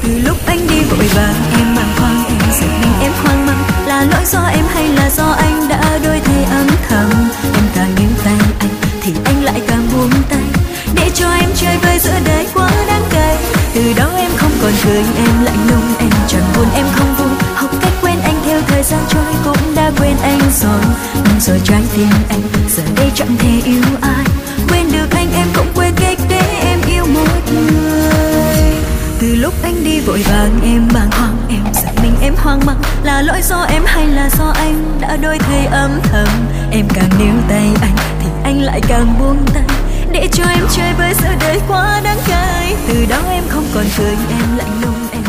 Từ lúc anh đi vội vàng em bàng hoàng, em giật mình em hoang mang. Là lỗi do em hay là do anh đã đổi thay âm thầm? Em càng níu tay anh thì anh lại càng buông tay, để cho em chơi vơi giữa đời quá đáng cay. Từ đó em không còn cười, em lạnh lùng, em chẳng buồn, em không vui. Học cách quên anh theo thời gian trôi, cũng đã quên anh rồi. Nhưng rồi trái tim anh giờ đây chẳng thể yêu ai. Quên được anh em cũng quên cách để em yêu một người. Từ lúc anh đi vội vàng em bàng hoàng, em giật mình em hoang mang. Là lỗi do em hay là do anh đã đổi thay âm thầm? Em càng níu tay anh thì anh lại càng buông tay, để cho em chơi với giữa đời quá đáng cay. Từ đó em không còn cười, em lạnh lùng, em